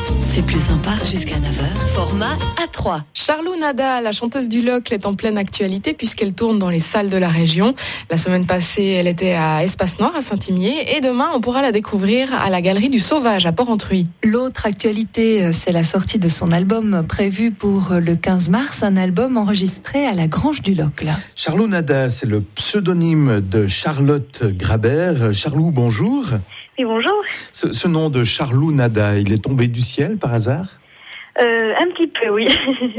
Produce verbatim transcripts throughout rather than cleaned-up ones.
c'est plus sympa jusqu'à neuf heures. Format A trois. Charlou Nada, la chanteuse du Locle, est en pleine actualité puisqu'elle tourne dans les salles de la région. La semaine passée, elle était à Espace Noir à Saint-Imier et demain, on pourra la découvrir à la Galerie du Sauvage à Port-Entruy. L'autre actualité, c'est la sortie de son album prévu pour le quinze mars, un album enregistré à la Grange du Locle. Charlou Nada, c'est le pseudonyme de Charlotte Grabert. Charlou, bonjour. Oui, bonjour. Ce, ce nom de Charlou Nada, il est tombé du ciel par hasard ? euh, Un petit peu, oui.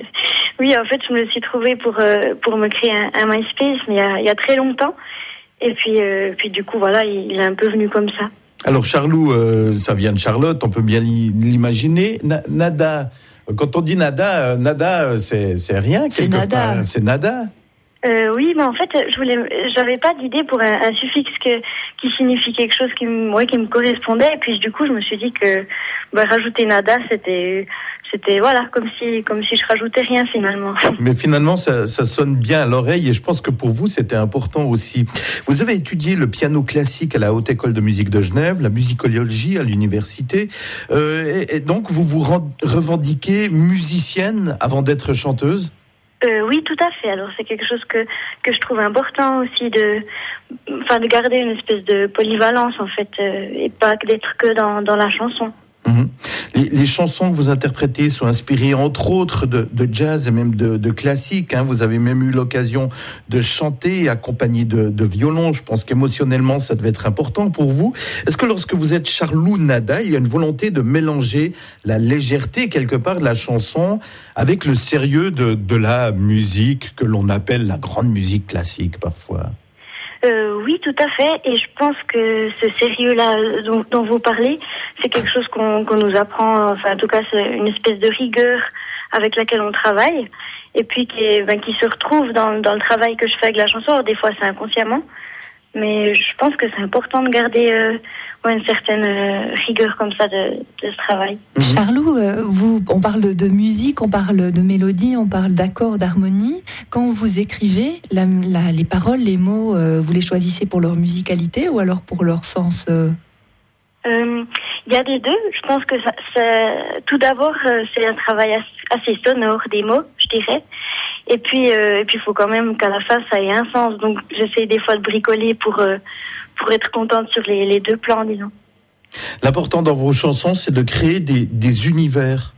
Oui, en fait, je me le suis trouvé pour, euh, pour me créer un, un MySpace, mais il y a, il y a très longtemps. Et puis, euh, puis du coup, voilà, il est un peu venu comme ça. Alors, Charlou, euh, ça vient de Charlotte, on peut bien l'imaginer. Na, nada, quand on dit nada, nada, c'est, c'est rien, c'est quelque nada. part. C'est nada. Euh, oui, mais en fait, je voulais, j'avais pas d'idée pour un, un suffixe que, qui signifie quelque chose qui me, ouais, qui me correspondait. Et puis, du coup, je me suis dit que, bah, rajouter nada, c'était, c'était, voilà, comme si, comme si je rajoutais rien finalement. Mais finalement, ça, ça sonne bien à l'oreille et je pense que pour vous, c'était important aussi. Vous avez étudié le piano classique à la Haute École de Musique de Genève, la musicologie à l'université, euh, et, et donc vous vous revendiquez musicienne avant d'être chanteuse ? Euh, oui, tout à fait. Alors c'est quelque chose que que je trouve important aussi de, enfin de garder une espèce de polyvalence en fait, euh, et pas d'être que dans dans la chanson. Mmh. Les, les chansons que vous interprétez sont inspirées entre autres de, de jazz et même de, de classique. Hein. Vous avez même eu l'occasion de chanter accompagné de, de violon. Je pense qu'émotionnellement, ça devait être important pour vous. Est-ce que lorsque vous êtes Charlou Nada, il y a une volonté de mélanger la légèreté quelque part de la chanson avec le sérieux de, de la musique que l'on appelle la grande musique classique parfois ? Euh, oui, tout à fait. Et je pense que ce sérieux-là dont, dont vous parlez, c'est quelque chose qu'on, qu'on nous apprend. Enfin, en tout cas, c'est une espèce de rigueur avec laquelle on travaille. Et puis qui, est, ben, qui se retrouve dans, dans le travail que je fais avec la chanson. Alors, des fois, c'est inconsciemment. Mais je pense que c'est important de garder euh, ouais, une certaine euh, rigueur comme ça de, de ce travail. Mmh. Charlou, euh, vous, on parle de, de musique, on parle de mélodie, on parle d'accords, d'harmonie. Quand vous écrivez, la, la, les paroles, les mots, euh, vous les choisissez pour leur musicalité ou alors pour leur sens euh... Euh, il y a des deux. Je pense que ça, ça, tout d'abord, euh, c'est un travail assez sonore des mots, je dirais. Et puis, euh, et puis, il faut quand même qu'à la fin, ça ait un sens. Donc, j'essaie des fois de bricoler pour euh, pour être contente sur les, les deux plans, disons. L'important dans vos chansons, c'est de créer des, des univers.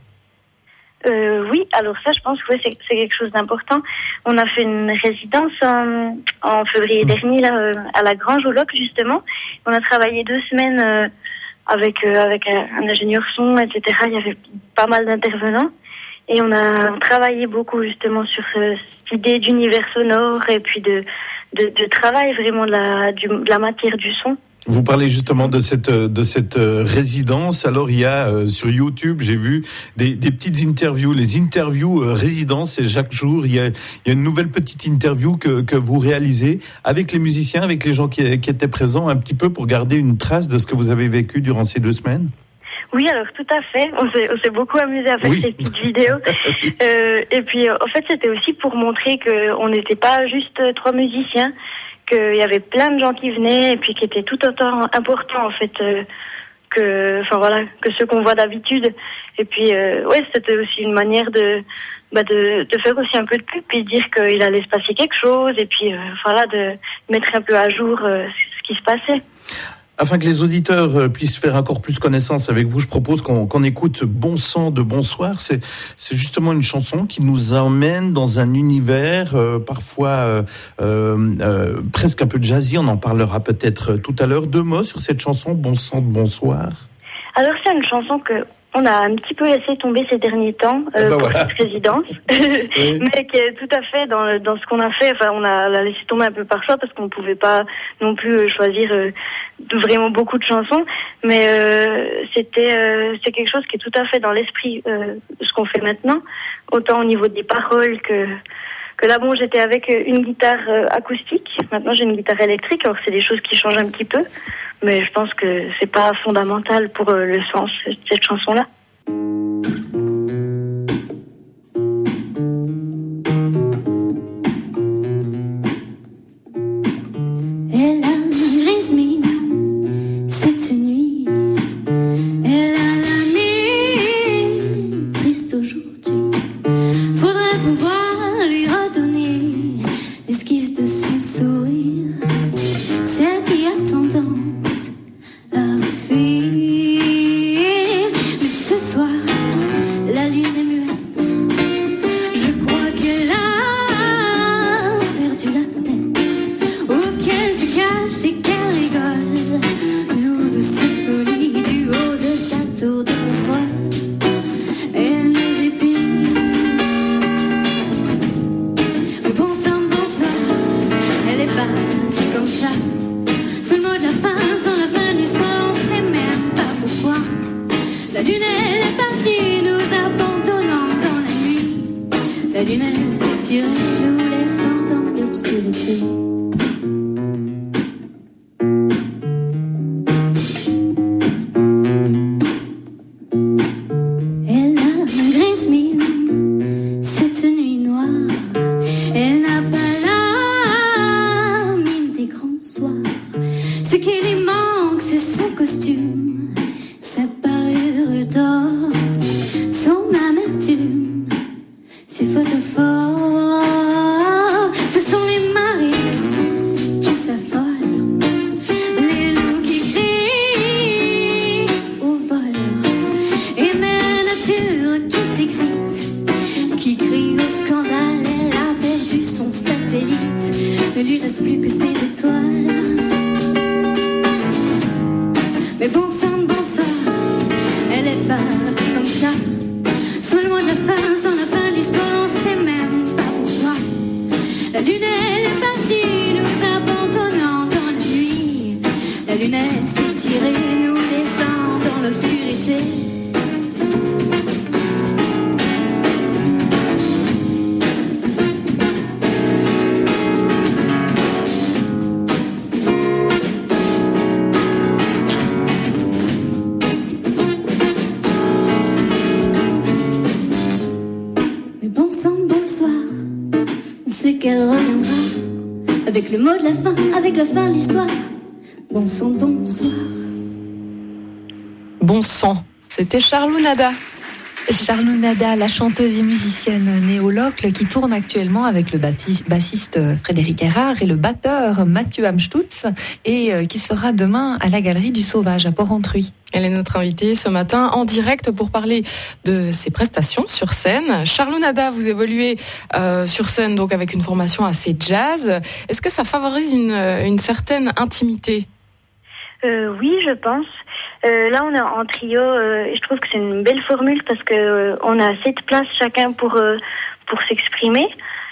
Euh, oui, alors ça, je pense que ouais, c'est, c'est quelque chose d'important. On a fait une résidence en, en février mmh. dernier là, euh, à la Grange au Locle, justement. On a travaillé deux semaines euh, avec euh, avec un, un ingénieur son, et cetera. Il y avait pas mal d'intervenants. Et on a travaillé beaucoup justement sur ce, cette idée d'univers sonore et puis de, de, de travail vraiment de la, du, de la matière du son. Vous parlez justement de cette de cette résidence. Alors il y a euh, sur YouTube, j'ai vu des, des petites interviews, les interviews euh, résidence. Et chaque jour, il y a il y a une nouvelle petite interview que que vous réalisez avec les musiciens, avec les gens qui qui étaient présents, un petit peu pour garder une trace de ce que vous avez vécu durant ces deux semaines. Oui, alors tout à fait. On s'est, on s'est beaucoup amusé à faire oui. ces petites vidéos. euh, et puis, en fait, c'était aussi pour montrer qu'on n'était pas juste trois musiciens, qu'il y avait plein de gens qui venaient et puis qui étaient tout autant importants, en fait, euh, que, enfin voilà, que ceux qu'on voit d'habitude. Et puis, euh, ouais, c'était aussi une manière de, bah, de, de faire aussi un peu de pub, puis de dire qu'il allait se passer quelque chose, et puis, euh, voilà, de mettre un peu à jour euh, ce qui se passait. Afin que les auditeurs puissent faire encore plus connaissance avec vous, je propose qu'on, qu'on écoute Bon sang de Bonsoir. C'est, c'est justement une chanson qui nous emmène dans un univers euh, parfois euh, euh, presque un peu jazzy. On en parlera peut-être tout à l'heure. Deux mots sur cette chanson Bon sang de Bonsoir. Alors c'est une chanson que on a un petit peu laissé tomber ces derniers temps euh, bah pour voilà. cette résidence, oui. mais qui est tout à fait dans, dans ce qu'on a fait. Enfin, on a l'a laissé tomber un peu par choix parce qu'on pouvait pas non plus choisir euh, vraiment beaucoup de chansons. Mais euh, c'était euh, c'est quelque chose qui est tout à fait dans l'esprit euh, de ce qu'on fait maintenant, autant au niveau des paroles que que là bon j'étais avec une guitare euh, acoustique. Maintenant j'ai une guitare électrique. Alors c'est des choses qui changent un petit peu. Mais je pense que c'est pas fondamental pour euh, le sens de cette chanson-là. Elle a une grise mine cette nuit. Elle a la mine lune elle est partie, nous abandonnant dans la nuit. La lune elle s'est tirée, nous laissant dans l'obscurité. Avec le mot de la fin, avec la fin de l'histoire. Bon sang, bonsoir. Bon sang, c'était Charlou Nada. Charlou Nada, la chanteuse et musicienne née au Locle, qui tourne actuellement avec le bassiste Frédéric Erard et le batteur Mathieu Amstutz, et qui sera demain à la Galerie du Sauvage à Porrentruy. Elle est notre invitée ce matin en direct pour parler de ses prestations sur scène. Charlou Nada, vous évoluez euh, sur scène donc avec une formation assez jazz. Est-ce que ça favorise une, une certaine intimité ? euh, Oui, je pense. Euh, là, on est en trio euh, et je trouve que c'est une belle formule parce que euh, on a assez de place chacun pour euh, pour s'exprimer.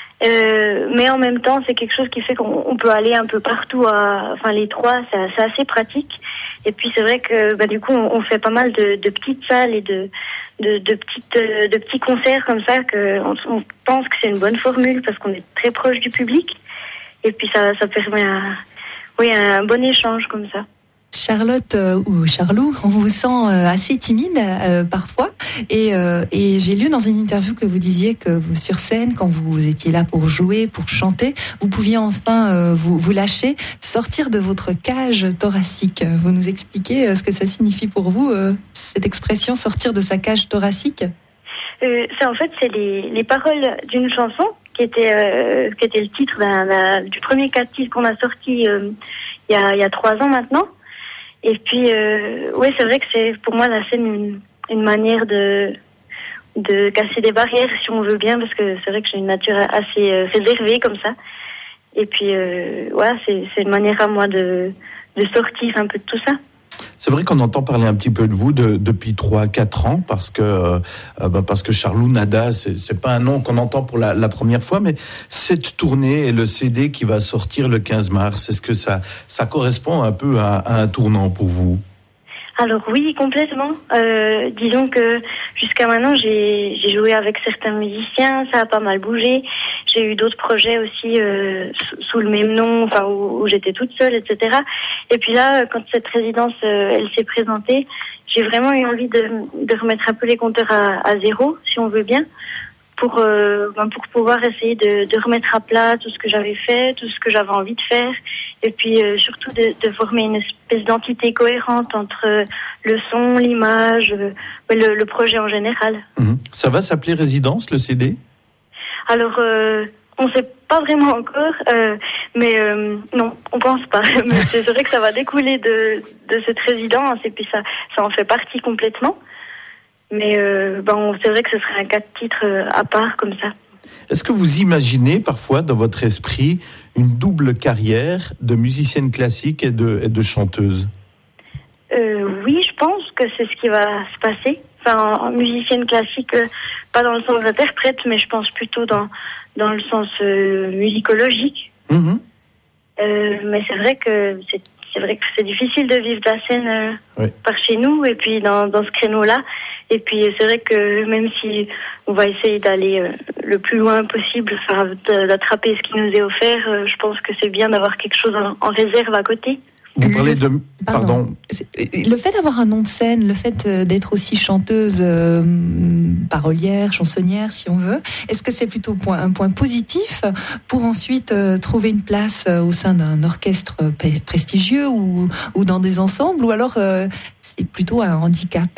Euh, mais en même temps, c'est quelque chose qui fait qu'on on peut aller un peu partout. À, enfin, les trois, c'est, c'est assez pratique. Et puis, c'est vrai que bah, du coup, on, on fait pas mal de, de petites salles et de de, de petites euh, de petits concerts comme ça que on, on pense que c'est une bonne formule parce qu'on est très proche du public. Et puis, ça ça permet un, oui un bon échange comme ça. Charlotte euh, ou Charlou, on vous sent euh, assez timide euh, parfois, et, euh, et j'ai lu dans une interview que vous disiez que vous, sur scène, quand vous étiez là pour jouer, pour chanter, vous pouviez enfin euh, vous, vous lâcher, sortir de votre cage thoracique. Vous nous expliquez euh, ce que ça signifie pour vous, euh, cette expression, sortir de sa cage thoracique ? euh, c'est, En fait, c'est les, les paroles d'une chanson qui était, euh, qui était le titre d'un, d'un, du premier quatre titres qu'on a sorti euh, il y a, il y a trois ans maintenant. Et puis, euh, oui, c'est vrai que c'est pour moi la scène une, une manière de de casser des barrières, si on veut bien, parce que c'est vrai que j'ai une nature assez euh, réservée comme ça. Et puis, euh, ouais, c'est, c'est une manière à moi de de sortir un peu de tout ça. C'est vrai qu'on entend parler un petit peu de vous de, depuis trois à quatre ans, parce que, euh, bah parce que Charlou Nada, c'est, c'est pas un nom qu'on entend pour la, la première fois, mais cette tournée et le C D qui va sortir le quinze mars, est-ce que ça, ça correspond un peu à, à un tournant pour vous ? Alors oui, complètement. Euh, disons que jusqu'à maintenant, j'ai, j'ai joué avec certains musiciens, ça a pas mal bougé. J'ai eu d'autres projets aussi euh, sous, sous le même nom, enfin où, où j'étais toute seule, et cetera. Et puis là, quand cette résidence, euh, elle s'est présentée, j'ai vraiment eu envie de, de remettre un peu les compteurs à, à zéro, si on veut bien, pour euh, ben pour pouvoir essayer de, de remettre à plat tout ce que j'avais fait, tout ce que j'avais envie de faire, et puis euh, surtout de, de former une espèce d'entité cohérente entre le son, l'image, euh, le, le projet en général. Mmh. Ça va s'appeler Résidence, le C D ? Alors, euh, on ne sait pas vraiment encore, euh, mais euh, non, on pense pas. Mais c'est vrai que ça va découler de, de cette résidence, et puis ça, ça en fait partie complètement. Mais euh, ben, c'est vrai que ce serait un quatre titres à part comme ça. Est-ce que vous imaginez parfois dans votre esprit une double carrière de musicienne classique et de, et de chanteuse ? euh, Oui, je pense que c'est ce qui va se passer. Enfin, en musicienne classique, euh, pas dans le sens interprète, mais je pense plutôt dans, dans le sens euh, musicologique. Mmh. Euh, mais c'est vrai que c'est, c'est vrai que c'est difficile de vivre de la scène euh, oui. par chez nous, et puis dans, dans ce créneau-là, Et puis c'est vrai que même si on va essayer d'aller euh, le plus loin possible, enfin, d'attraper ce qui nous est offert, euh, je pense que c'est bien d'avoir quelque chose en, en réserve à côté. Vous parlez de... Pardon. Pardon. Le fait d'avoir un nom de scène, le fait d'être aussi chanteuse, euh, parolière, chansonnière, si on veut, est-ce que c'est plutôt point, un point positif pour ensuite euh, trouver une place euh, au sein d'un orchestre prestigieux ou, ou dans des ensembles, ou alors euh, c'est plutôt un handicap?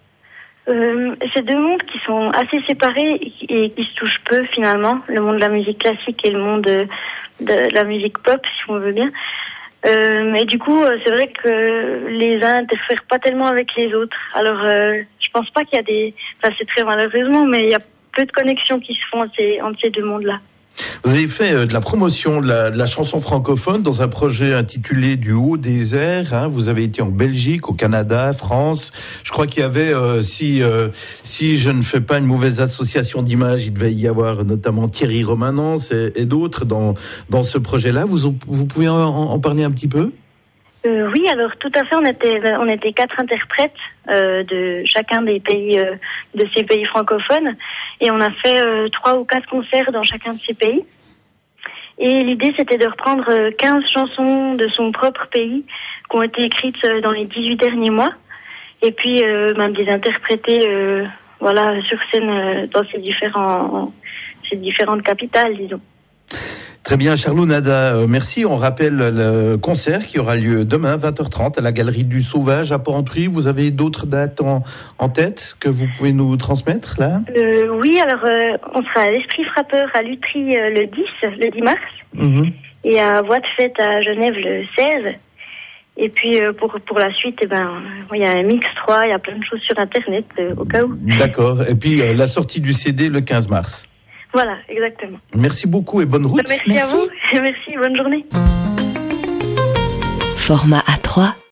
Euh, c'est deux mondes qui sont assez séparés et qui, et qui se touchent peu finalement, le monde de la musique classique et le monde de, de la musique pop, si on veut bien. Euh, et du coup, c'est vrai que les uns n'interfèrent pas tellement avec les autres. Alors, euh, je pense pas qu'il y a des... Enfin, c'est très malheureusement, mais il y a peu de connexions qui se font entre ces, entre ces deux mondes-là. Vous avez fait euh, de la promotion de la, de la chanson francophone dans un projet intitulé Du haut des airs. Hein. Vous avez été en Belgique, au Canada, France. Je crois qu'il y avait, euh, si euh, si je ne fais pas une mauvaise association d'images, il devait y avoir notamment Thierry Romanence et, et d'autres dans dans ce projet-là. Vous vous pouvez en, en parler un petit peu? Euh, oui, alors tout à fait. On était on était quatre interprètes euh, de chacun des pays euh, de ces pays francophones, et on a fait euh, trois ou quatre concerts dans chacun de ces pays. Et l'idée, c'était de reprendre quinze chansons de son propre pays qui ont été écrites dans les dix-huit derniers mois, et puis euh, ben, de les interpréter euh, voilà, sur scène euh, dans ces différents ces différentes capitales, disons. Très bien, Charlot Nada, euh, merci. On rappelle le concert qui aura lieu demain, vingt heures trente, à la Galerie du Sauvage à Porrentruy. Vous avez d'autres dates en, en tête que vous pouvez nous transmettre, là? euh, Oui, alors euh, on sera à l'Esprit Frappeur à Lutry euh, le dix, le dix mars, mm-hmm. et à Voix de Fête à Genève le seize. Et puis euh, pour pour la suite, eh ben il y a un mix trois, il y a plein de choses sur Internet euh, au cas où. D'accord. Et puis euh, la sortie du C D le quinze mars. Voilà, exactement. Merci beaucoup et bonne route. Merci, Merci. à vous. Merci, bonne journée. Format A trois.